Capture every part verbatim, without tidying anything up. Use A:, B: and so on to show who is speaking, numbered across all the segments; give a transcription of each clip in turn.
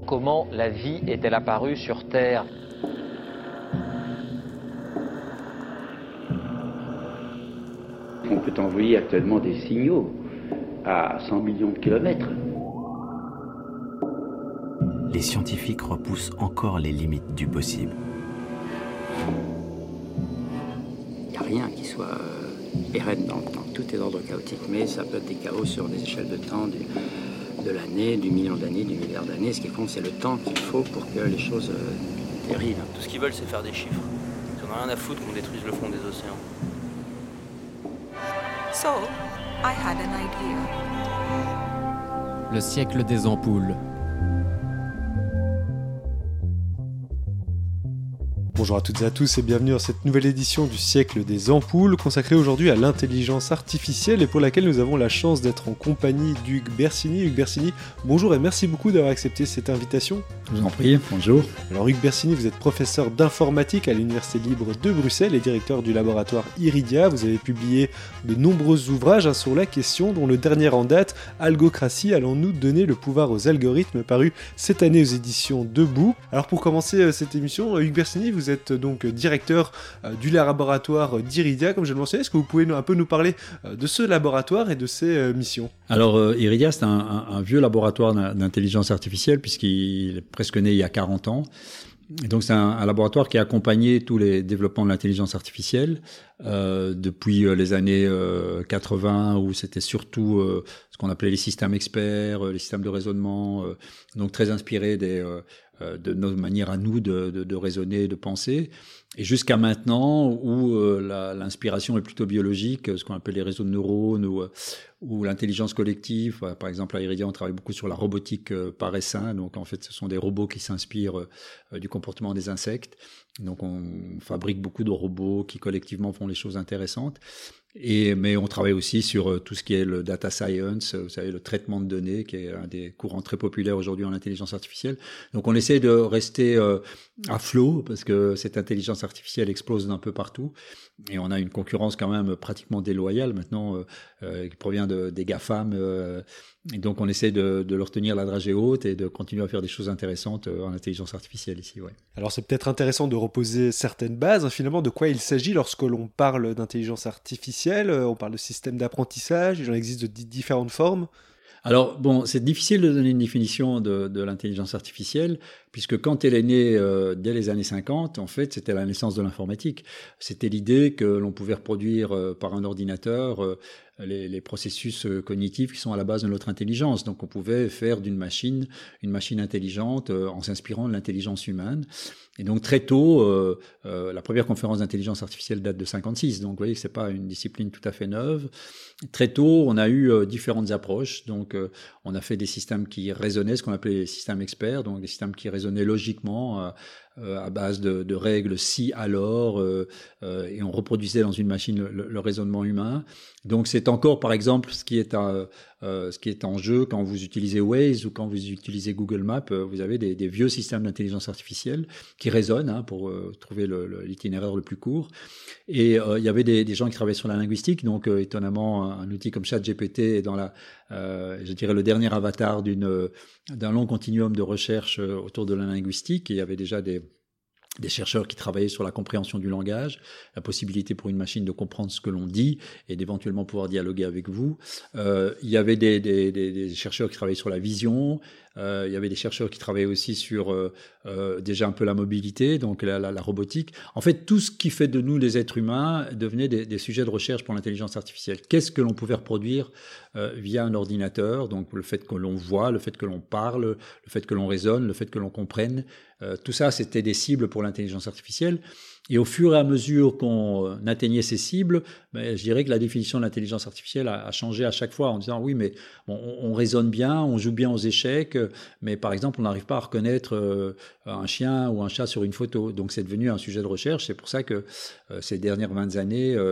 A: Comment la vie est-elle apparue sur Terre ?
B: On peut envoyer actuellement des signaux à cent millions de kilomètres.
C: Les scientifiques repoussent encore les limites du possible.
D: Il n'y a rien qui soit euh, pérenne dans le temps. Tout est d'ordre chaotique, mais ça peut être des chaos sur des échelles de temps du, de l'année, du million d'années, du milliard d'années. Ce qui compte, c'est le temps qu'il faut pour que les choses euh, dérivent.
E: Tout ce qu'ils veulent, c'est faire des chiffres. Ils n'en ont rien à foutre qu'on détruise le fond des océans.
F: So, I had an idea.
G: Le siècle des ampoules.
H: Bonjour à toutes et à tous et bienvenue dans cette nouvelle édition du siècle des ampoules consacrée aujourd'hui à l'intelligence artificielle et pour laquelle nous avons la chance d'être en compagnie d'Hugues Bersini. Hugues Bersini, bonjour et merci beaucoup d'avoir accepté cette invitation.
I: Je vous en prie, bonjour.
H: Alors Hugues Bersini, vous êtes professeur d'informatique à l'Université libre de Bruxelles et directeur du laboratoire Iridia. Vous avez publié de nombreux ouvrages hein, sur la question, dont le dernier en date, Algocratie, allons-nous donner le pouvoir aux algorithmes, paru cette année aux éditions Debout. Alors pour commencer euh, cette émission, Hugues Bersini, vous êtes donc directeur euh, du laboratoire d'Iridia, comme je le mentionnais. Est-ce que vous pouvez un peu nous parler euh, de ce laboratoire et de ses euh, missions ?
I: Alors euh, Iridia, c'est un, un, un vieux laboratoire d'intelligence artificielle puisqu'il est presque né il y a quarante ans. Et donc c'est un, un laboratoire qui a accompagné tous les développements de l'intelligence artificielle euh, depuis euh, les années euh, quatre-vingts où c'était surtout euh, ce qu'on appelait les systèmes experts, euh, les systèmes de raisonnement, euh, donc très inspirés des, euh, euh, de nos manières à nous de, de, de raisonner, de penser. Et jusqu'à maintenant, où euh, la, l'inspiration est plutôt biologique, ce qu'on appelle les réseaux de neurones ou, ou l'intelligence collective. Par exemple, à Iridia, on travaille beaucoup sur la robotique euh, par essaim. Donc, en fait, ce sont des robots qui s'inspirent euh, du comportement des insectes. Donc, on fabrique beaucoup de robots qui collectivement font les choses intéressantes. Et, mais on travaille aussi sur euh, tout ce qui est le data science, vous savez, le traitement de données, qui est un des courants très populaires aujourd'hui en intelligence artificielle. Donc, on essaie de rester euh, à flot, parce que cette intelligence artificielle explose d'un peu partout. Et on a une concurrence quand même pratiquement déloyale maintenant, euh, euh, qui provient de, des GAFAM. Euh, et donc, on essaie de, de leur tenir la dragée haute et de continuer à faire des choses intéressantes en intelligence artificielle ici. Ouais.
H: Alors, c'est peut-être intéressant de reposer certaines bases. Hein, finalement, de quoi il s'agit lorsque l'on parle d'intelligence artificielle ? On parle de système d'apprentissage, il en existe de d- différentes formes.
I: Alors, bon, c'est difficile de donner une définition de, de l'intelligence artificielle, puisque quand elle est née euh, dès les années cinquante, en fait, c'était la naissance de l'informatique. C'était l'idée que l'on pouvait reproduire euh, par un ordinateur euh, les, les processus euh, cognitifs qui sont à la base de notre intelligence. Donc, on pouvait faire d'une machine une machine intelligente euh, en s'inspirant de l'intelligence humaine. Et donc, très tôt, euh, euh, la première conférence d'intelligence artificielle date de cinquante-six. Donc, vous voyez que c'est pas une discipline tout à fait neuve. Très tôt, on a eu euh, différentes approches. Donc, euh, on a fait des systèmes qui raisonnaient, ce qu'on appelait les systèmes experts, donc des systèmes qui raisonnaient logiquement euh, euh, à base de, de règles si, alors, euh, euh, et on reproduisait dans une machine le, le raisonnement humain. Donc, c'est encore, par exemple, ce qui est à, euh, ce qui est en jeu quand vous utilisez Waze ou quand vous utilisez Google Maps. Euh, vous avez des, des vieux systèmes d'intelligence artificielle qui raisonnent hein, pour euh, trouver le, le, l'itinéraire le plus court. Et euh, il y avait des, des gens qui travaillaient sur la linguistique. Donc, euh, étonnamment, un, un outil comme ChatGPT est dans la, euh, je dirais, le dernier avatar d'une, d'un long continuum de recherche autour de la linguistique. Et il y avait déjà des des chercheurs qui travaillaient sur la compréhension du langage, la possibilité pour une machine de comprendre ce que l'on dit et d'éventuellement pouvoir dialoguer avec vous. Euh, il y avait des, des, des, des chercheurs qui travaillaient sur la vision. Euh, il y avait des chercheurs qui travaillaient aussi sur euh, euh, déjà un peu la mobilité, donc la, la, la robotique. En fait, tout ce qui fait de nous les êtres humains devenait des, des sujets de recherche pour l'intelligence artificielle. Qu'est-ce que l'on pouvait reproduire euh, via un ordinateur ? Donc le fait que l'on voit, le fait que l'on parle, le fait que l'on raisonne, le fait que l'on comprenne, euh, tout ça, c'était des cibles pour l'intelligence artificielle. Et au fur et à mesure qu'on atteignait ces cibles, ben, je dirais que la définition de l'intelligence artificielle a, a changé à chaque fois en disant oui, mais bon, on, on raisonne bien, on joue bien aux échecs, mais par exemple, on n'arrive pas à reconnaître euh, un chien ou un chat sur une photo. Donc, c'est devenu un sujet de recherche. C'est pour ça que euh, ces dernières vingt années, euh,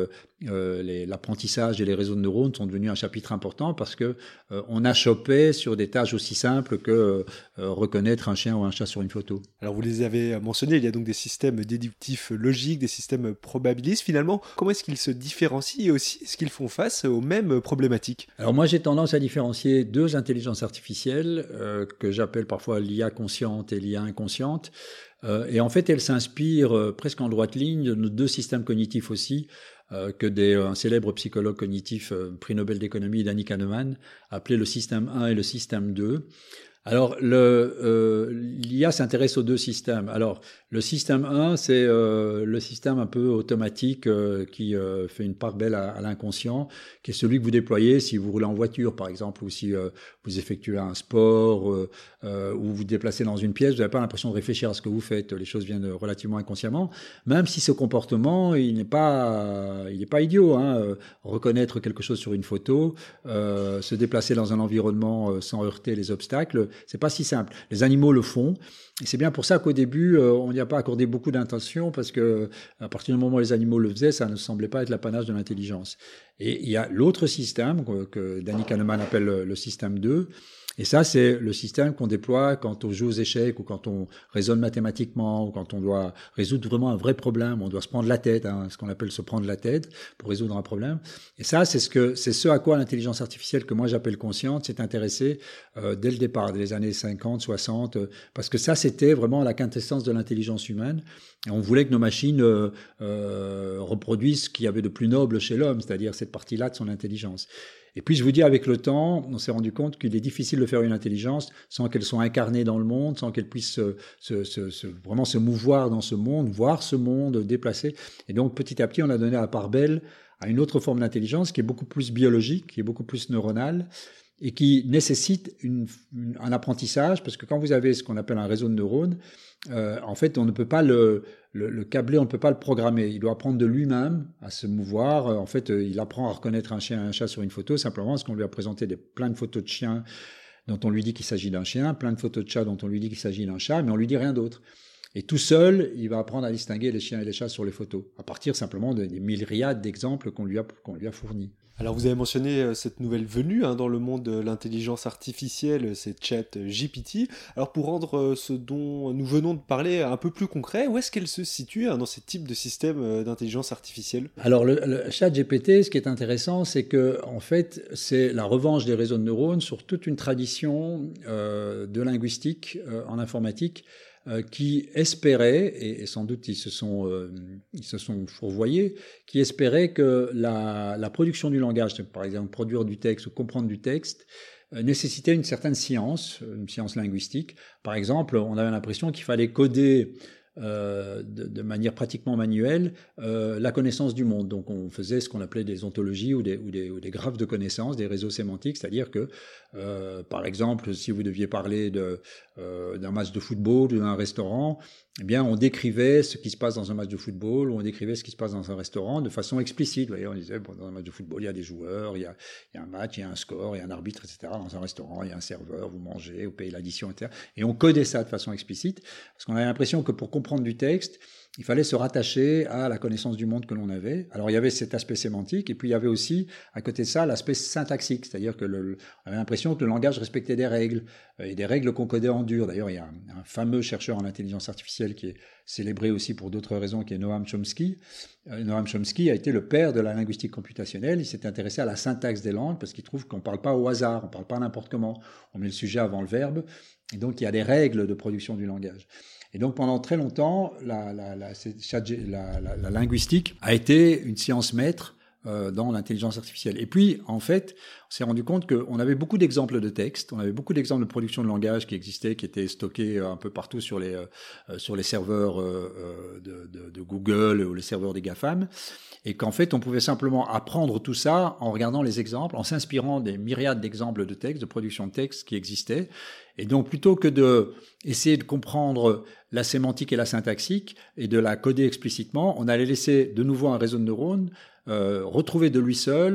I: euh, les, l'apprentissage et les réseaux de neurones sont devenus un chapitre important parce que euh, on achoppait sur des tâches aussi simples que euh, reconnaître un chien ou un chat sur une photo.
H: Alors vous les avez mentionnés, il y a donc des systèmes déductifs logiques, des systèmes probabilistes. Finalement, comment est-ce qu'ils se différencient et aussi est-ce qu'ils font face aux mêmes problématiques?
I: Alors moi j'ai tendance à différencier deux intelligences artificielles euh, que j'appelle parfois l'I A consciente et l'I A inconsciente. Euh, et en fait, elles s'inspirent euh, presque en droite ligne de nos deux systèmes cognitifs aussi, euh, que des, un célèbre psychologue cognitif, euh, prix Nobel d'économie, Danny Kahneman, appelait le système un et le système deux. Alors, le, euh, l'I A s'intéresse aux deux systèmes. Alors, le système un, c'est euh, le système un peu automatique euh, qui euh, fait une part belle à, à l'inconscient, qui est celui que vous déployez si vous roulez en voiture, par exemple, ou si euh, vous effectuez un sport, euh, euh, ou vous vous déplacez dans une pièce, vous n'avez pas l'impression de réfléchir à ce que vous faites. Les choses viennent relativement inconsciemment, même si ce comportement, il n'est pas, il n'est pas idiot. Hein. Euh, reconnaître quelque chose sur une photo, euh, se déplacer dans un environnement euh, sans heurter les obstacles, c'est pas si simple. Les animaux le font. Et c'est bien pour ça qu'au début, euh, on n'y a pas accordé beaucoup d'intention parce que à partir du moment où les animaux le faisaient, ça ne semblait pas être l'apanage de l'intelligence. Et il y a l'autre système que, que Danny Kahneman appelle le, le système deux. Et ça, c'est le système qu'on déploie quand on joue aux échecs ou quand on raisonne mathématiquement ou quand on doit résoudre vraiment un vrai problème. On doit se prendre la tête, hein, ce qu'on appelle se prendre la tête pour résoudre un problème. Et ça, c'est ce que, c'est ce à quoi l'intelligence artificielle que moi j'appelle consciente s'est intéressée euh, dès le départ, dès les années cinquante, soixante, euh, parce que ça, c'était vraiment la quintessence de l'intelligence humaine. Et on voulait que nos machines euh, euh, reproduisent ce qu'il y avait de plus noble chez l'homme, c'est-à-dire cette partie-là de son intelligence. Et puis, je vous dis, avec le temps, on s'est rendu compte qu'il est difficile de faire une intelligence sans qu'elle soit incarnée dans le monde, sans qu'elle puisse se, se, se, se, vraiment se mouvoir dans ce monde, voir ce monde, déplacer. Et donc, petit à petit, on a donné la part belle à une autre forme d'intelligence qui est beaucoup plus biologique, qui est beaucoup plus neuronale et qui nécessite une, une, un apprentissage, parce que quand vous avez ce qu'on appelle un réseau de neurones, euh, en fait, on ne peut pas le, le, le câbler, on ne peut pas le programmer. Il doit apprendre de lui-même à se mouvoir. En fait, il apprend à reconnaître un chien et un chat sur une photo, simplement parce qu'on lui a présenté des, plein de photos de chiens dont on lui dit qu'il s'agit d'un chien, plein de photos de chats dont on lui dit qu'il s'agit d'un chat, mais on lui dit rien d'autre. Et tout seul, il va apprendre à distinguer les chiens et les chats sur les photos, à partir simplement des myriades d'exemples qu'on lui a, qu'on lui a fournis.
H: Alors vous avez mentionné cette nouvelle venue hein, dans le monde de l'intelligence artificielle, c'est ChatGPT. Alors pour rendre ce dont nous venons de parler un peu plus concret, où est-ce qu'elle se situe hein, dans ces types de systèmes d'intelligence artificielle?
I: Alors le, le ChatGPT, ce qui est intéressant, c'est que en fait, c'est la revanche des réseaux de neurones sur toute une tradition euh, de linguistique euh, en informatique Euh, qui espéraient, et, et sans doute ils se sont, euh, ils se sont fourvoyés, qui espéraient que la, la production du langage, par exemple produire du texte ou comprendre du texte, euh, nécessitait une certaine science, une science linguistique. Par exemple, on avait l'impression qu'il fallait coder Euh, de, de manière pratiquement manuelle euh, la connaissance du monde. Donc on faisait ce qu'on appelait des ontologies ou des, ou des, ou des graphes de connaissances, des réseaux sémantiques, c'est-à-dire que euh, par exemple si vous deviez parler de, euh, d'un match de football ou d'un restaurant, eh bien on décrivait ce qui se passe dans un match de football ou on décrivait ce qui se passe dans un restaurant de façon explicite. Vous voyez, on disait bon, dans un match de football il y a des joueurs, il y a, il y a un match, il y a un score, il y a un arbitre, et cetera. Dans un restaurant il y a un serveur, vous mangez, vous payez l'addition, et cetera. Et on codait ça de façon explicite parce qu'on avait l'impression que pour comprendre du texte, il fallait se rattacher à la connaissance du monde que l'on avait. Alors il y avait cet aspect sémantique et puis il y avait aussi à côté de ça l'aspect syntaxique, c'est-à-dire que le, on avait l'impression que le langage respectait des règles et des règles qu'on codait en dur. D'ailleurs il y a un, un fameux chercheur en intelligence artificielle qui est célébré aussi pour d'autres raisons, qui est Noam Chomsky. Euh, Noam Chomsky a été le père de la linguistique computationnelle. Il s'est intéressé à la syntaxe des langues parce qu'il trouve qu'on ne parle pas au hasard, on ne parle pas n'importe comment. On met le sujet avant le verbe et donc il y a des règles de production du langage. Et donc pendant très longtemps, la, la, la, la, la, la linguistique a été une science maître euh, dans l'intelligence artificielle. Et puis, en fait, on s'est rendu compte qu'on avait beaucoup d'exemples de textes, on avait beaucoup d'exemples de production de langage qui existaient, qui étaient stockés un peu partout sur les, euh, sur les serveurs euh, de, de, de Google ou les serveurs des GAFAM, et qu'en fait, on pouvait simplement apprendre tout ça en regardant les exemples, en s'inspirant des myriades d'exemples de textes, de production de textes qui existaient. Et donc, plutôt que de essayer de comprendre la sémantique et la syntaxique et de la coder explicitement, on allait laisser de nouveau un réseau de neurones euh, retrouver de lui seul,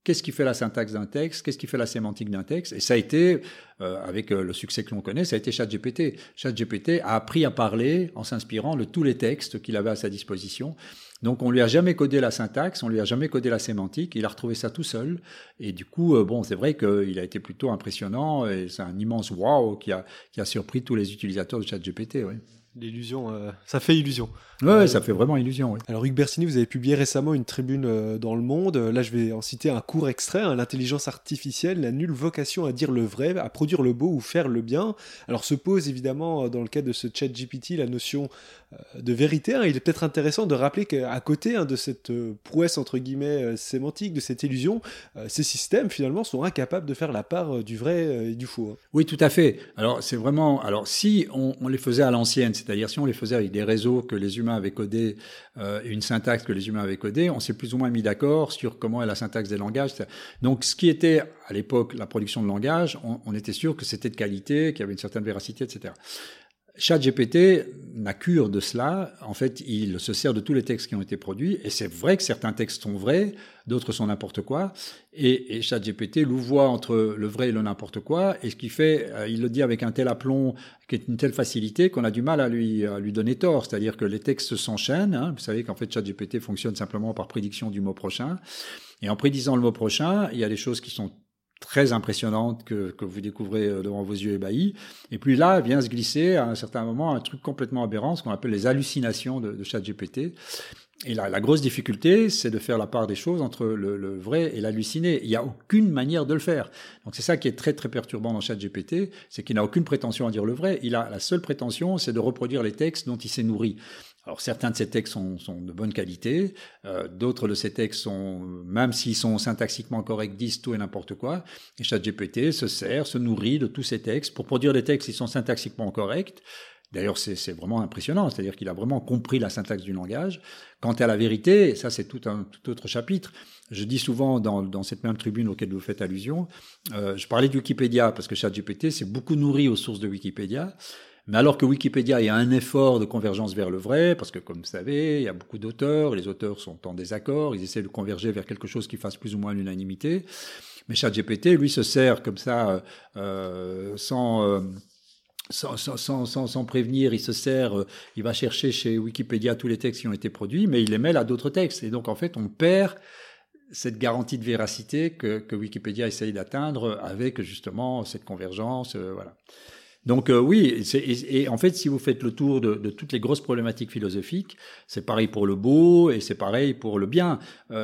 I: qu'est-ce qui fait la syntaxe d'un texte, qu'est-ce qui fait la sémantique d'un texte. Et ça a été, euh, avec euh, le succès que l'on connaît, ça a été ChatGPT. ChatGPT a appris à parler en s'inspirant de tous les textes qu'il avait à sa disposition. Donc on lui a jamais codé la syntaxe, on lui a jamais codé la sémantique, il a retrouvé ça tout seul. Et du coup, euh, bon, c'est vrai qu'il a été plutôt impressionnant et c'est un immense wow qui a, qui a surpris tous les utilisateurs de ChatGPT, oui.
H: L'illusion, euh, ça fait illusion.
I: Ouais, euh, ça fait vraiment illusion, oui.
H: Alors Hugues Bersini, vous avez publié récemment une tribune euh, dans Le Monde. Là, je vais en citer un court extrait. Hein, L'intelligence artificielle n'a nulle vocation à dire le vrai, à produire le beau ou faire le bien. Alors se pose évidemment, dans le cadre de ce ChatGPT, la notion euh, de vérité. Hein. Il est peut-être intéressant de rappeler qu'à côté hein, de cette euh, prouesse, entre guillemets, euh, sémantique, de cette illusion, euh, ces systèmes, finalement, sont incapables de faire la part euh, du vrai euh, et du faux. Hein.
I: Oui, tout à fait. Alors, c'est vraiment... Alors, si on, on les faisait à l'ancienne, c'est-à-dire si on les faisait avec des réseaux que les humains avaient codés, euh, une syntaxe que les humains avaient codée, on s'est plus ou moins mis d'accord sur comment est la syntaxe des langages. Donc, ce qui était, à l'époque, la production de langage, on, on était sûr que c'était de qualité, qu'il y avait une certaine véracité, et cetera. ChatGPT n'a cure de cela. En fait, il se sert de tous les textes qui ont été produits. Et c'est vrai que certains textes sont vrais, d'autres sont n'importe quoi. Et, et ChatGPT louvoie entre le vrai et le n'importe quoi. Et ce qui fait, euh, il le dit avec un tel aplomb, avec une telle facilité qu'on a du mal à lui, à lui donner tort. C'est-à-dire que les textes s'enchaînent. Hein. Vous savez qu'en fait, ChatGPT fonctionne simplement par prédiction du mot prochain. Et en prédisant le mot prochain, il y a des choses qui sont très impressionnante que, que vous découvrez devant vos yeux ébahis. Et puis là, vient se glisser à un certain moment un truc complètement aberrant, ce qu'on appelle les hallucinations de, de ChatGPT. Et la, la grosse difficulté, c'est de faire la part des choses entre le, le vrai et l'halluciné. Il n'y a aucune manière de le faire. Donc c'est ça qui est très très perturbant dans ChatGPT, c'est qu'il n'a aucune prétention à dire le vrai. Il a la seule prétention, c'est de reproduire les textes dont il s'est nourri. Alors certains de ces textes sont, sont de bonne qualité, euh, d'autres de ces textes sont, même s'ils sont syntaxiquement corrects, disent tout et n'importe quoi. Et ChatGPT se sert, se nourrit de tous ces textes pour produire des textes qui sont syntaxiquement corrects. D'ailleurs, c'est, c'est vraiment impressionnant, c'est-à-dire qu'il a vraiment compris la syntaxe du langage. Quant à la vérité, ça c'est tout un tout autre chapitre. Je dis souvent dans, dans cette même tribune auquel vous faites allusion, euh, je parlais de Wikipédia parce que ChatGPT s'est beaucoup nourri aux sources de Wikipédia. Mais alors que Wikipédia, il y a un effort de convergence vers le vrai, parce que comme vous savez, il y a beaucoup d'auteurs, les auteurs sont en désaccord, ils essaient de converger vers quelque chose qui fasse plus ou moins l'unanimité. Mais ChatGPT, lui, se sert comme ça, euh, sans, euh, sans, sans, sans, sans, sans prévenir, il se sert, euh, il va chercher chez Wikipédia tous les textes qui ont été produits, mais il les mêle à d'autres textes. Et donc, en fait, on perd cette garantie de véracité que, que Wikipédia essaye d'atteindre avec justement cette convergence, euh, voilà. Donc euh, oui, c'est, et, et en fait, si vous faites le tour de, de toutes les grosses problématiques philosophiques, c'est pareil pour le beau et c'est pareil pour le bien.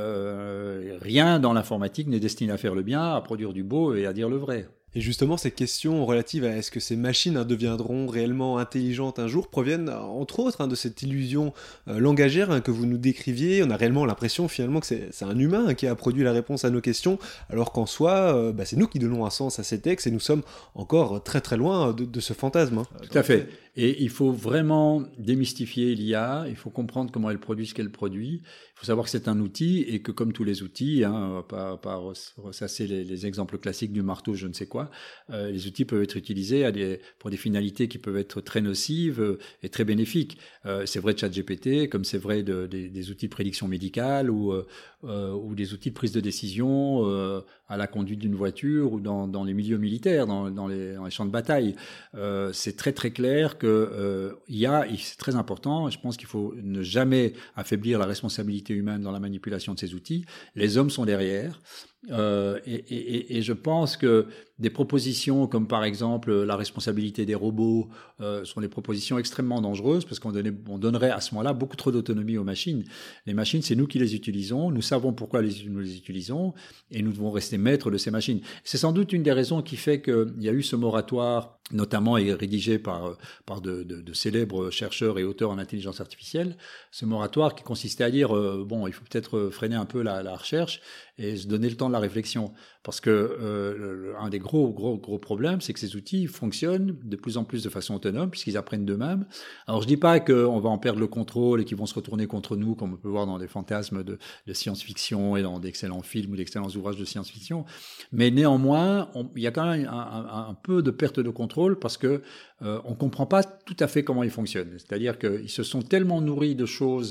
I: Euh, rien dans l'informatique n'est destiné à faire le bien, à produire du beau et à dire le vrai.
H: Et justement, ces questions relatives à est-ce que ces machines hein, deviendront réellement intelligentes un jour proviennent, entre autres, hein, de cette illusion euh, langagère hein, que vous nous décriviez. On a réellement l'impression, finalement, que c'est, c'est un humain hein, qui a produit la réponse à nos questions, alors qu'en soi, euh, bah, c'est nous qui donnons un sens à ces textes et nous sommes encore très très loin de, de ce fantasme. Hein.
I: Tout à fait. Et il faut vraiment démystifier l'I A, il faut comprendre comment elle produit ce qu'elle produit. Il faut savoir que c'est un outil et que comme tous les outils, hein, pas, pas ressasser les, les exemples classiques du marteau, je ne sais quoi, euh, les outils peuvent être utilisés à des, pour des finalités qui peuvent être très nocives euh, et très bénéfiques. Euh, c'est vrai de ChatGPT, comme c'est vrai de, de, des outils de prédiction médicale ou, euh, ou des outils de prise de décision euh, à la conduite d'une voiture ou dans, dans les milieux militaires, dans, dans, les, dans les champs de bataille. Euh, c'est très très clair que euh, I A, c'est très important. Je pense qu'il faut ne jamais affaiblir la responsabilité humaine dans la manipulation de ces outils. Les hommes sont derrière. Euh, et, et, et je pense que des propositions comme par exemple la responsabilité des robots euh, sont des propositions extrêmement dangereuses parce qu'on donnait, on donnerait à ce moment-là beaucoup trop d'autonomie aux machines. Les machines, c'est nous qui les utilisons, nous savons pourquoi les, nous les utilisons et nous devons rester maîtres de ces machines. C'est sans doute une des raisons qui fait qu'il y a eu ce moratoire, notamment rédigé par, par de, de, de célèbres chercheurs et auteurs en intelligence artificielle, ce moratoire qui consistait à dire euh, bon, il faut peut-être freiner un peu la, la recherche et se donner le temps de la réflexion. Parce que euh, le, un des gros, gros, gros problèmes, c'est que ces outils fonctionnent de plus en plus de façon autonome, puisqu'ils apprennent d'eux-mêmes. Alors, je dis pas qu'on va en perdre le contrôle et qu'ils vont se retourner contre nous, comme on peut voir dans des fantasmes de, de science-fiction et dans d'excellents films ou d'excellents ouvrages de science-fiction. Mais néanmoins, on, il y a quand même un, un, un peu de perte de contrôle parce que euh, on comprend pas tout à fait comment ils fonctionnent. C'est-à-dire qu'ils se sont tellement nourris de choses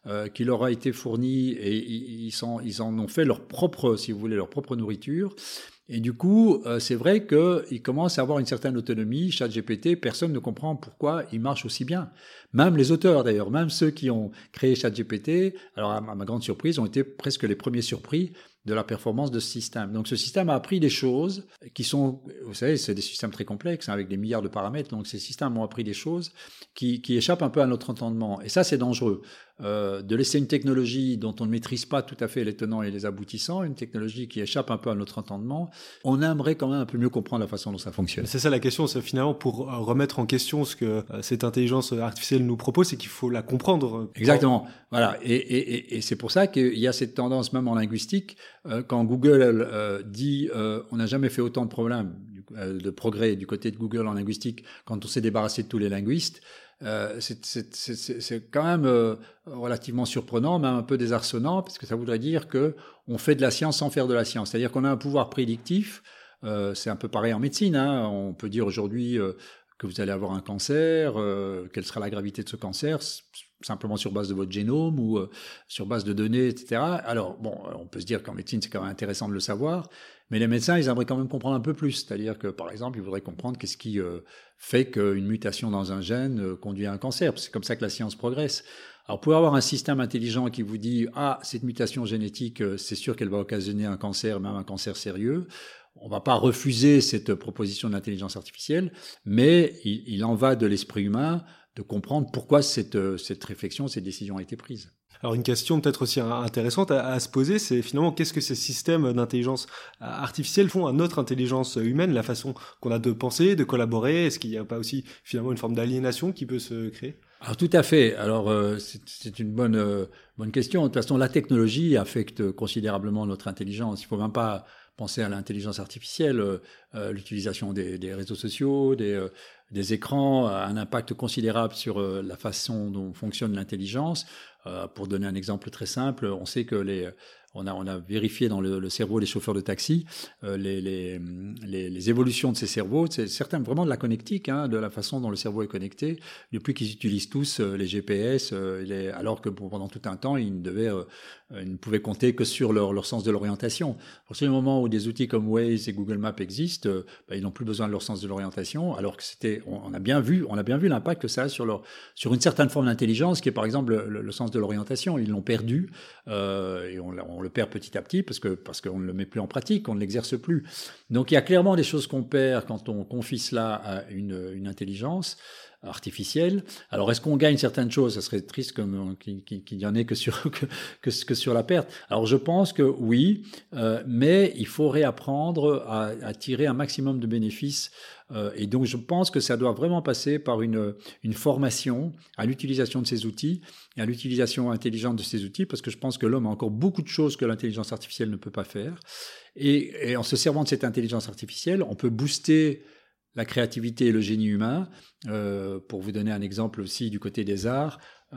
I: euh, qui leur a été fournie et ils, ils, sont, ils en ont fait leur propre, si vous voulez, leur propre nourriture. Et du coup, euh, c'est vrai qu'ils commencent à avoir une certaine autonomie. ChatGPT, personne ne comprend pourquoi il marche aussi bien. Même les auteurs, d'ailleurs, même ceux qui ont créé ChatGPT, alors à ma grande surprise, ont été presque les premiers surpris de la performance de ce système. Donc ce système a appris des choses qui sont, vous savez, c'est des systèmes très complexes, hein, avec des milliards de paramètres, donc ces systèmes ont appris des choses qui, qui échappent un peu à notre entendement. Et ça, c'est dangereux. Euh, de laisser une technologie dont on ne maîtrise pas tout à fait les tenants et les aboutissants, une technologie qui échappe un peu à notre entendement, on aimerait quand même un peu mieux comprendre la façon dont ça fonctionne.
H: C'est ça la question, c'est finalement pour remettre en question ce que euh, cette intelligence artificielle nous propose, c'est qu'il faut la comprendre.
I: Exactement. Voilà. Et, et, et, et c'est pour ça qu'il y a cette tendance, même en linguistique, euh, quand Google euh, dit euh, on n'a jamais fait autant de problèmes, euh, de progrès du côté de Google en linguistique, quand on s'est débarrassé de tous les linguistes, Euh, c'est, c'est, c'est, c'est quand même euh, relativement surprenant, même un peu désarçonnant, parce que ça voudrait dire que on fait de la science sans faire de la science. C'est-à-dire qu'on a un pouvoir prédictif. Euh, c'est un peu pareil en médecine. Hein. On peut dire aujourd'hui euh, que vous allez avoir un cancer, euh, quelle sera la gravité de ce cancer, simplement sur base de votre génome ou euh, sur base de données, et cetera. Alors, bon, on peut se dire qu'en médecine, c'est quand même intéressant de le savoir, mais les médecins, ils aimeraient quand même comprendre un peu plus. C'est-à-dire que, par exemple, ils voudraient comprendre qu'est-ce qui euh, fait qu'une mutation dans un gène euh, conduit à un cancer. C'est comme ça que la science progresse. Alors, vous pouvez avoir un système intelligent qui vous dit « Ah, cette mutation génétique, euh, c'est sûr qu'elle va occasionner un cancer, même un cancer sérieux ». On ne va pas refuser cette proposition de l'intelligence artificielle, mais il, il en va de l'esprit humain de comprendre pourquoi cette, cette réflexion, cette décision a été prise.
H: Alors une question peut-être aussi intéressante à, à se poser, c'est finalement qu'est-ce que ces systèmes d'intelligence artificielle font à notre intelligence humaine, la façon qu'on a de penser, de collaborer, est-ce qu'il n'y a pas aussi finalement une forme d'aliénation qui peut se créer ?
I: Alors tout à fait. Alors euh, c'est, c'est une bonne euh, bonne question. De toute façon, la technologie affecte considérablement notre intelligence. Il ne faut même pas penser à l'intelligence artificielle, euh, l'utilisation des, des réseaux sociaux, des, euh, des écrans a un impact considérable sur euh, la façon dont fonctionne l'intelligence. Euh, pour donner un exemple très simple, on sait que les On a, on a vérifié dans le, le cerveau des chauffeurs de taxi euh, les, les, les, les évolutions de ces cerveaux. C'est certain, vraiment de la connectique, hein, de la façon dont le cerveau est connecté, depuis qu'ils utilisent tous euh, les G P S, euh, les, alors que pendant tout un temps, ils ne, devaient, euh, ils ne pouvaient compter que sur leur, leur sens de l'orientation. À partir du moment où des outils comme Waze et Google Maps existent, euh, bah, ils n'ont plus besoin de leur sens de l'orientation, alors que c'était, on, on a bien vu, on a bien vu l'impact que ça a sur leur, sur une certaine forme d'intelligence, qui est par exemple le, le sens de l'orientation. Ils l'ont perdu euh, et on, on on le perd petit à petit parce que parce qu'on ne le met plus en pratique, on ne l'exerce plus. Donc il y a clairement des choses qu'on perd quand on confie cela à une, une intelligence artificielle. Alors est-ce qu'on gagne certaines choses ? Ça serait triste comme qu'il, qu'il y en ait que sur que, que, que sur la perte. Alors je pense que oui, euh, mais il faut réapprendre à, à tirer un maximum de bénéfices. Euh, et donc je pense que ça doit vraiment passer par une, une formation à l'utilisation de ces outils et à l'utilisation intelligente de ces outils, parce que je pense que l'homme a encore beaucoup de choses que l'intelligence artificielle ne peut pas faire. Et, et en se servant de cette intelligence artificielle, on peut booster la créativité et le génie humain. Euh, pour vous donner un exemple aussi du côté des arts,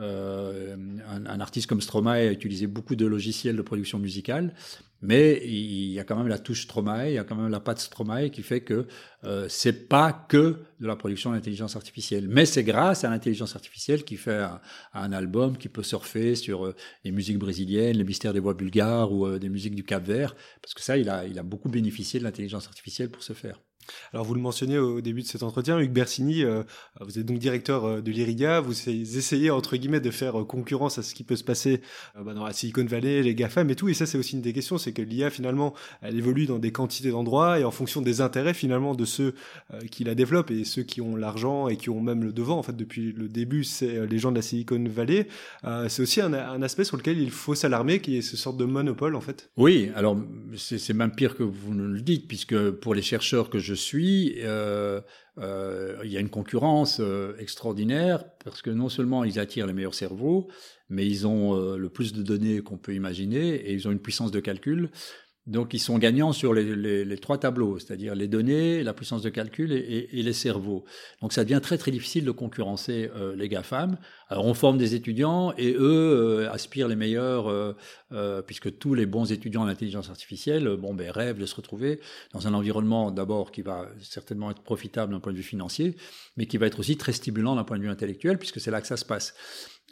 I: euh, un, un artiste comme Stromae a utilisé beaucoup de logiciels de production musicale, mais il y a quand même la touche Stromae, il y a quand même la patte Stromae qui fait que euh, c'est pas que de la production d'intelligence artificielle, mais c'est grâce à l'intelligence artificielle qui fait un, un album qui peut surfer sur euh, les musiques brésiliennes, les mystères des voix bulgares ou euh, des musiques du Cap-Vert, parce que ça, il a, il a beaucoup bénéficié de l'intelligence artificielle pour ce faire.
H: Alors vous le mentionnez au début de cet entretien, Hugues Bersini, euh, vous êtes donc directeur de l'IRIDIA, vous essayez entre guillemets de faire concurrence à ce qui peut se passer euh, bah, dans la Silicon Valley, les GAFAM et tout, et ça c'est aussi une des questions, c'est que l'I A finalement elle évolue dans des quantités d'endroits et en fonction des intérêts finalement de ceux euh, qui la développent et ceux qui ont l'argent et qui ont même le devant en fait depuis le début, c'est les gens de la Silicon Valley. Euh, c'est aussi un, un aspect sur lequel il faut s'alarmer, qui est ce sorte de monopole en fait.
I: Oui, alors c'est, c'est même pire que vous ne le dites, puisque pour les chercheurs que je suis, euh, euh, il y a une concurrence euh, extraordinaire, parce que non seulement ils attirent les meilleurs cerveaux, mais ils ont euh, le plus de données qu'on peut imaginer et ils ont une puissance de calcul. Donc ils sont gagnants sur les, les, les trois tableaux, c'est-à-dire les données, la puissance de calcul et, et, et les cerveaux. Donc ça devient très très difficile de concurrencer euh, les GAFAM. Alors on forme des étudiants et eux euh, aspirent les meilleurs, euh, euh, puisque tous les bons étudiants en intelligence artificielle, euh, bon ben rêvent de se retrouver dans un environnement d'abord qui va certainement être profitable d'un point de vue financier, mais qui va être aussi très stimulant d'un point de vue intellectuel, puisque c'est là que ça se passe.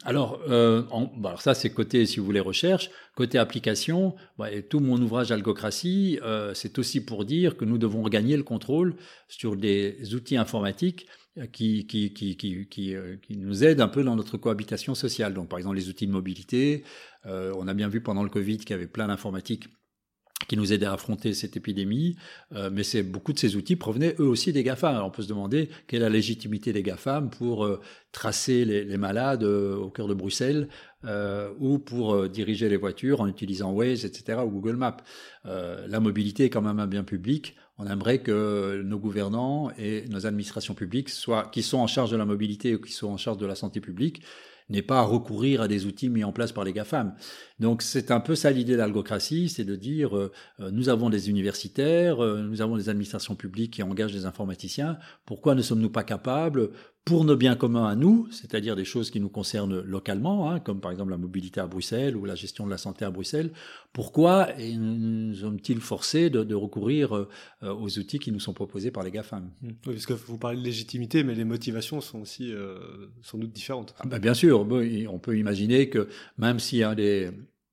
I: Alors, euh, en, bah alors ça, c'est côté, si vous voulez, recherche. Côté application, bah, et tout mon ouvrage Algocratie, euh, c'est aussi pour dire que nous devons regagner le contrôle sur des outils informatiques qui, qui, qui, qui, qui, euh, qui nous aident un peu dans notre cohabitation sociale. Donc, par exemple, les outils de mobilité. Euh, on a bien vu pendant le Covid qu'il y avait plein d'informatique qui nous aidait à affronter cette épidémie, euh, mais c'est, beaucoup de ces outils provenaient eux aussi des GAFAM. Alors on peut se demander quelle est la légitimité des GAFAM pour euh, tracer les, les malades euh, au cœur de Bruxelles euh, ou pour euh, diriger les voitures en utilisant Waze, et cetera, ou Google Maps. Euh, la mobilité est quand même un bien public. On aimerait que nos gouvernants et nos administrations publiques, soient, qui sont en charge de la mobilité ou qui sont en charge de la santé publique, n'est pas à recourir à des outils mis en place par les GAFAM. Donc c'est un peu ça l'idée d'Algocratie, c'est de dire euh, nous avons des universitaires, euh, nous avons des administrations publiques qui engagent des informaticiens, pourquoi ne sommes-nous pas capables, pour nos biens communs à nous, c'est-à-dire des choses qui nous concernent localement, hein, comme par exemple la mobilité à Bruxelles ou la gestion de la santé à Bruxelles, pourquoi nous sommes-ils forcés de, de recourir euh, aux outils qui nous sont proposés par les GAFAM?
H: Oui, parce que vous parlez de légitimité, mais les motivations sont aussi euh, sans doute différentes.
I: Ah ben bien sûr, on peut imaginer que même si un des...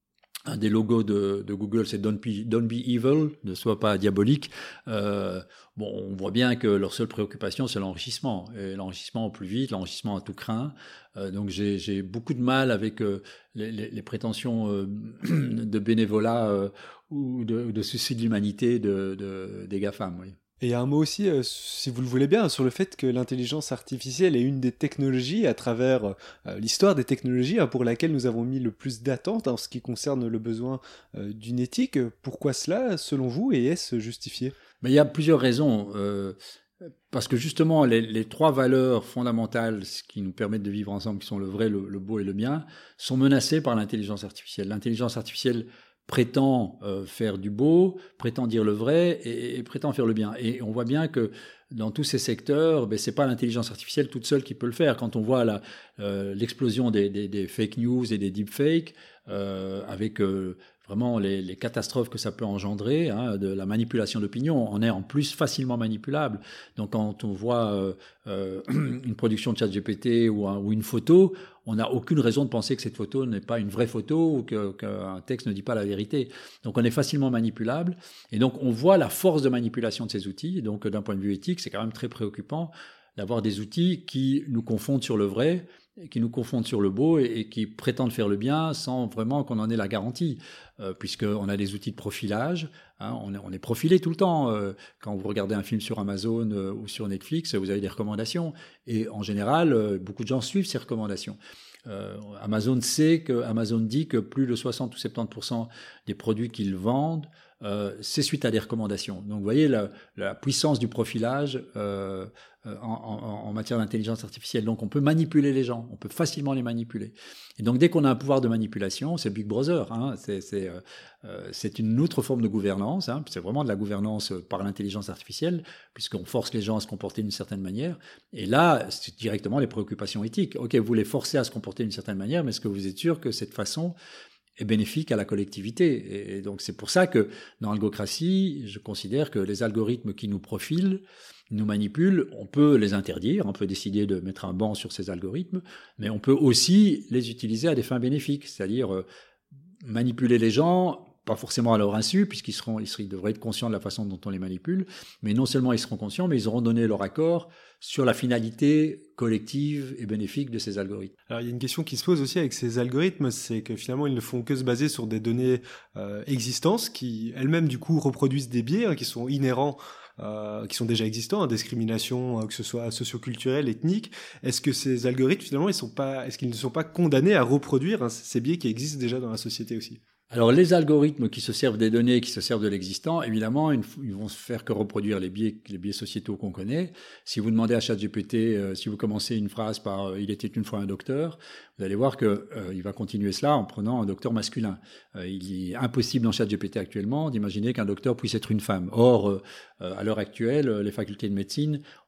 I: Un des logos de, de Google, c'est Don't be, don't be evil, ne sois pas diabolique. Euh, bon, on voit bien que leur seule préoccupation, c'est l'enrichissement. Et l'enrichissement au plus vite, l'enrichissement à tout craint. Euh, donc j'ai, j'ai beaucoup de mal avec euh, les, les, les prétentions euh, de bénévolat euh, ou de, de souci de l'humanité de, de, des GAFAM, oui.
H: Et il y a un mot aussi, euh, si vous le voulez bien, sur le fait que l'intelligence artificielle est une des technologies à travers euh, l'histoire des technologies hein, pour laquelle nous avons mis le plus d'attentes en ce qui concerne le besoin euh, d'une éthique. Pourquoi cela, selon vous, et est-ce justifié?
I: Mais il y a plusieurs raisons. Euh, parce que justement, les, les trois valeurs fondamentales qui nous permettent de vivre ensemble, qui sont le vrai, le, le beau et le bien, sont menacées par l'intelligence artificielle. L'intelligence artificielle prétend euh, faire du beau, prétend dire le vrai et, et prétend faire le bien. Et on voit bien que dans tous ces secteurs, ben, c'est pas l'intelligence artificielle toute seule qui peut le faire. Quand on voit la, euh, l'explosion des, des, des fake news et des deepfakes, euh, avec euh, vraiment les, les catastrophes que ça peut engendrer, hein, de la manipulation d'opinion, on est en plus facilement manipulable. Donc quand on voit euh, euh, une production de ChatGPT ou, un, ou une photo, on n'a aucune raison de penser que cette photo n'est pas une vraie photo ou que, qu'un texte ne dit pas la vérité. Donc on est facilement manipulable. Et donc on voit la force de manipulation de ces outils. Et donc d'un point de vue éthique, c'est quand même très préoccupant d'avoir des outils qui nous confondent sur le vrai, qui nous confondent sur le beau et, et qui prétendent faire le bien sans vraiment qu'on en ait la garantie, euh, puisqu'on a des outils de profilage, hein, on, est, on est profilé tout le temps. Euh, quand vous regardez un film sur Amazon euh, ou sur Netflix, vous avez des recommandations et en général, euh, beaucoup de gens suivent ces recommandations. Euh, Amazon sait que, Amazon dit que plus de soixante ou soixante-dix pour cent des produits qu'ils vendent, euh, c'est suite à des recommandations. Donc vous voyez la, la puissance du profilage euh, en, en, en matière d'intelligence artificielle. Donc on peut manipuler les gens, on peut facilement les manipuler. Et donc dès qu'on a un pouvoir de manipulation, c'est Big Brother, hein, c'est, c'est, euh, c'est une autre forme de gouvernance, hein, c'est vraiment de la gouvernance par l'intelligence artificielle, puisqu'on force les gens à se comporter d'une certaine manière. Et là, c'est directement les préoccupations éthiques. Ok, vous les forcez à se comporter d'une certaine manière, mais est-ce que vous êtes sûr que cette façon est bénéfique à la collectivité? Et donc c'est pour ça que dans Algocratie, je considère que les algorithmes qui nous profilent, nous manipulent, on peut les interdire, on peut décider de mettre un ban sur ces algorithmes, mais on peut aussi les utiliser à des fins bénéfiques, c'est-à-dire euh, manipuler les gens, pas forcément à leur insu, puisqu'ils seront, ils, seront, ils devraient être conscients de la façon dont on les manipule, mais non seulement ils seront conscients, mais ils auront donné leur accord sur la finalité collective et bénéfique de ces algorithmes.
H: Alors il y a une question qui se pose aussi avec ces algorithmes, c'est que finalement ils ne font que se baser sur des données euh, existantes qui elles-mêmes du coup reproduisent des biais hein, qui sont inhérents, euh, qui sont déjà existants, hein, discrimination, euh, que ce soit socioculturelle, ethnique. Est-ce que ces algorithmes finalement ils sont pas, est-ce qu'ils ne sont pas condamnés à reproduire hein, ces biais qui existent déjà dans la société aussi?
I: Alors les algorithmes qui se servent des données, qui se servent de l'existant, évidemment, ils vont se faire que reproduire les biais, les biais sociétaux qu'on connaît. Si vous demandez à ChatGPT, euh, si vous commencez une phrase par euh, « il était une fois un docteur », vous allez voir que euh, il va continuer cela en prenant un docteur masculin. Euh, il est impossible dans ChatGPT actuellement d'imaginer qu'un docteur puisse être une femme. Or, euh, à l'heure actuelle, les facultés de médecine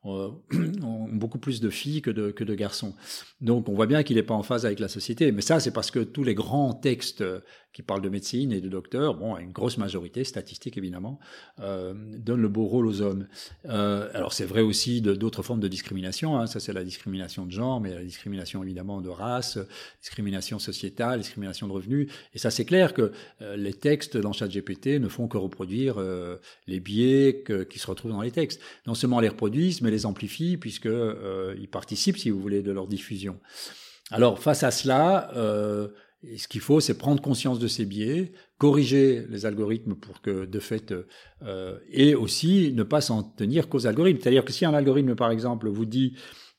I: euh, ont beaucoup plus de filles que de, que de garçons. Donc on voit bien qu'il n'est pas en phase avec la société. Mais ça, c'est parce que tous les grands textes qui parlent de médecine et de docteurs, bon, une grosse majorité, statistique évidemment, euh, donnent le beau rôle aux hommes. Euh, alors c'est vrai aussi de, d'autres formes de discrimination, hein. Ça c'est la discrimination de genre, mais la discrimination évidemment de race, discrimination sociétale, discrimination de revenus. Et ça c'est clair que euh, les textes dans ChatGPT ne font que reproduire euh, les biais que, qui se retrouvent dans les textes. Non seulement les reproduisent, mais les amplifient puisque euh, ils participent, si vous voulez, de leur diffusion. Alors face à cela, euh, et ce qu'il faut, c'est prendre conscience de ces biais, corriger les algorithmes pour que, de fait, euh, et aussi ne pas s'en tenir qu'aux algorithmes. C'est-à-dire que si un algorithme, par exemple, vous dit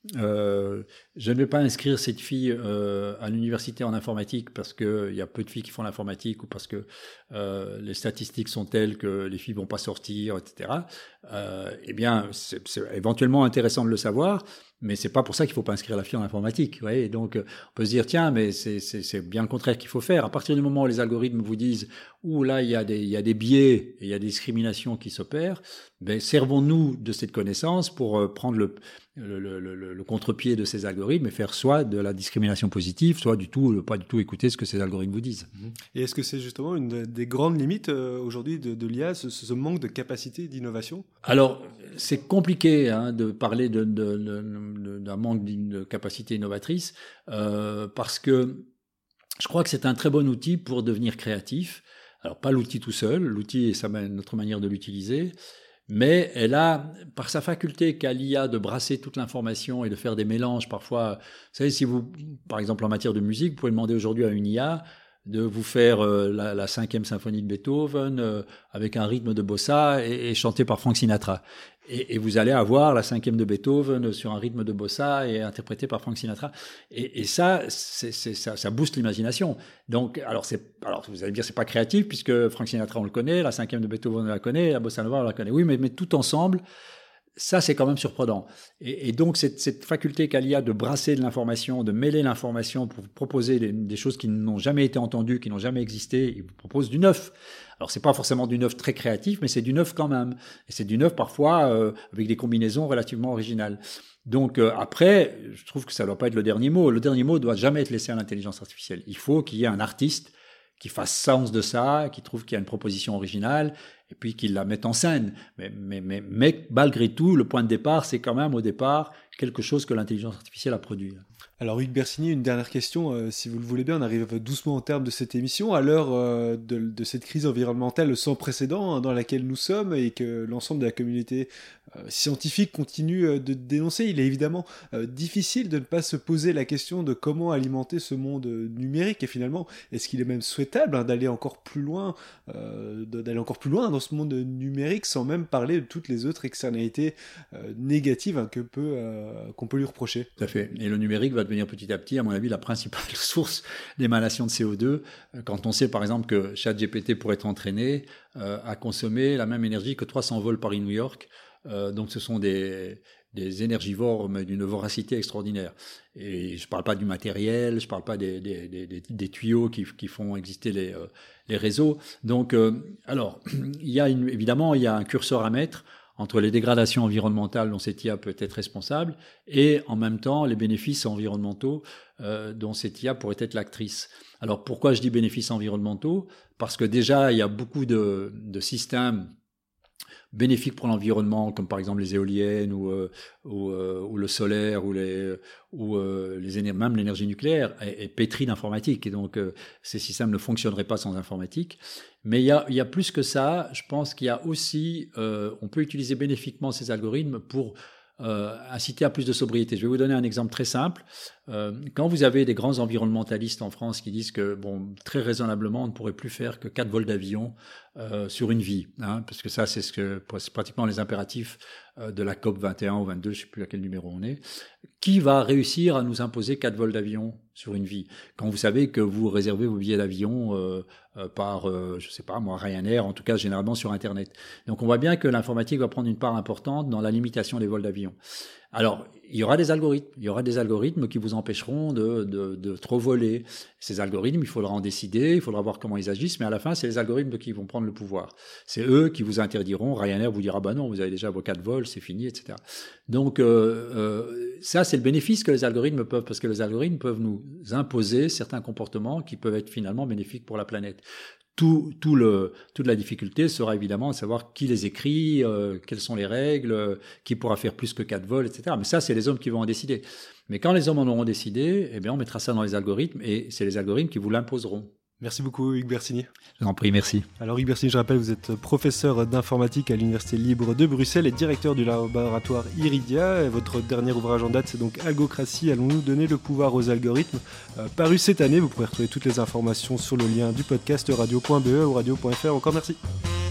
I: euh, « je ne vais pas inscrire cette fille euh, à l'université en informatique parce qu'il y a peu de filles qui font l'informatique ou parce que euh, les statistiques sont telles que les filles vont pas sortir, et cetera » euh, eh bien, c'est, c'est éventuellement intéressant de le savoir, mais c'est pas pour ça qu'il faut pas inscrire la fille en informatique. Vous voyez, donc on peut se dire tiens, mais c'est, c'est, c'est bien le contraire qu'il faut faire. À partir du moment où les algorithmes vous disent ouh là il y a des il y a des biais et il y a des discriminations qui s'opèrent, ben servons-nous de cette connaissance pour euh, prendre le le, le, le le contre-pied de ces algorithmes et faire soit de la discrimination positive, soit du tout pas du tout écouter ce que ces algorithmes vous disent.
H: Et est-ce que c'est justement une des grandes limites euh, aujourd'hui de, de l'I A, ce, ce manque de capacité d'innovation?
I: Alors c'est compliqué hein, de parler de, de, de, d'un manque de capacité innovatrice euh, parce que je crois que c'est un très bon outil pour devenir créatif. Alors pas l'outil tout seul, l'outil et sa, notre manière de l'utiliser, mais elle a, par sa faculté qu'a l'I A de brasser toute l'information et de faire des mélanges parfois. Vous savez, si vous, par exemple en matière de musique, vous pouvez demander aujourd'hui à une I A de vous faire euh, la, la cinquième symphonie de Beethoven euh, avec un rythme de bossa et, et chanté par Frank Sinatra. Et, et vous allez avoir la cinquième de Beethoven sur un rythme de bossa et interprété par Frank Sinatra. Et, et ça, c'est, c'est, ça, ça booste l'imagination. Donc, alors, c'est, alors vous allez me dire, c'est pas créatif puisque Frank Sinatra on le connaît, la cinquième de Beethoven on la connaît, la bossa nova on la connaît. Oui, mais, mais tout ensemble. Ça, c'est quand même surprenant. Et, et donc, cette, cette faculté qu'a l'I A de brasser de l'information, de mêler l'information pour vous proposer des, des choses qui n'ont jamais été entendues, qui n'ont jamais existé, il vous propose du neuf. Alors, c'est pas forcément du neuf très créatif, mais c'est du neuf quand même. Et c'est du neuf parfois euh, avec des combinaisons relativement originales. Donc, euh, après, je trouve que ça ne doit pas être le dernier mot. Le dernier mot ne doit jamais être laissé à l'intelligence artificielle. Il faut qu'il y ait un artiste qui fasse sens de ça, qui trouve qu'il y a une proposition originale, et puis qu'il la mette en scène. Mais, mais, mais, mais malgré tout, le point de départ, c'est quand même au départ quelque chose que l'intelligence artificielle a produit.
H: Alors Hugues Bersini, une dernière question, euh, si vous le voulez bien, on arrive doucement au terme de cette émission, à l'heure euh, de, de cette crise environnementale sans précédent hein, dans laquelle nous sommes et que l'ensemble de la communauté euh, scientifique continue euh, de dénoncer. Il est évidemment euh, difficile de ne pas se poser la question de comment alimenter ce monde numérique et finalement, est-ce qu'il est même souhaitable hein, d'aller encore plus loin, euh, d'aller encore plus loin dans ce monde numérique sans même parler de toutes les autres externalités euh, négatives hein, que peut, euh, qu'on peut lui reprocher.
I: Tout à fait. Et le numérique va devenir petit à petit, à mon avis, la principale source d'émanation de C O deux. Quand on sait, par exemple, que ChatGPT pourrait être entraîné euh, à consommer la même énergie que trois cents vols Paris-New York. Euh, donc, ce sont des, des énergivores, mais d'une voracité extraordinaire. Et je ne parle pas du matériel, je ne parle pas des, des, des, des, des tuyaux qui, qui font exister les, euh, les réseaux. Donc, euh, alors, il y a une, évidemment, il y a un curseur à mettre entre les dégradations environnementales dont cette I A peut être responsable et en même temps les bénéfices environnementaux euh, dont cette I A pourrait être l'actrice. Alors pourquoi je dis bénéfices environnementaux ? Parce que déjà il y a beaucoup de, de systèmes bénéfiques pour l'environnement, comme par exemple les éoliennes ou, euh, ou, euh, ou le solaire ou, les, ou euh, les éner- même l'énergie nucléaire est, est pétrie d'informatique. Et donc, euh, ces systèmes ne fonctionneraient pas sans informatique. Mais il y a, il y a plus que ça. Je pense qu'il y a aussi, euh, on peut utiliser bénéfiquement ces algorithmes pour euh, inciter à plus de sobriété. Je vais vous donner un exemple très simple. Euh, quand vous avez des grands environnementalistes en France qui disent que, bon, très raisonnablement, on ne pourrait plus faire que quatre vols d'avion euh, sur une vie, hein, parce que ça, c'est ce que c'est pratiquement les impératifs euh, de la COP vingt et un ou vingt-deux, je ne sais plus à quel numéro on est. Qui va réussir à nous imposer quatre vols d'avion sur une vie. Quand vous savez que vous réservez vos billets d'avion euh, euh, par, euh, je sais pas moi, Ryanair, en tout cas généralement sur Internet. Donc on voit bien que l'informatique va prendre une part importante dans la limitation des vols d'avion. Alors, il y aura des algorithmes. Il y aura des algorithmes qui vous empêcheront de, de, de trop voler. Ces algorithmes, il faudra en décider, il faudra voir comment ils agissent, mais à la fin, c'est les algorithmes qui vont prendre le pouvoir. C'est eux qui vous interdiront. Ryanair vous dira, bah non, vous avez déjà vos quatre vols, c'est fini, et cetera. Donc, euh, euh, ça, c'est le bénéfice que les algorithmes peuvent, parce que les algorithmes peuvent nous imposer certains comportements qui peuvent être finalement bénéfiques pour la planète. Tout, tout le, toute la difficulté sera évidemment de savoir qui les écrit, euh, quelles sont les règles, euh, qui pourra faire plus que quatre vols, et cetera. Mais ça, c'est les hommes qui vont en décider. Mais quand les hommes en auront décidé, eh bien, on mettra ça dans les algorithmes et c'est les algorithmes qui vous l'imposeront.
H: Merci beaucoup Hugues Bersini.
I: Je vous en prie, merci.
H: Alors Hugues Bersini, je rappelle, vous êtes professeur d'informatique à l'Université libre de Bruxelles et directeur du laboratoire Iridia. Et votre dernier ouvrage en date, c'est donc Algocratie, allons-nous donner le pouvoir aux algorithmes, euh, paru cette année. Vous pourrez retrouver toutes les informations sur le lien du podcast radio point b e ou radio point f r. Encore merci.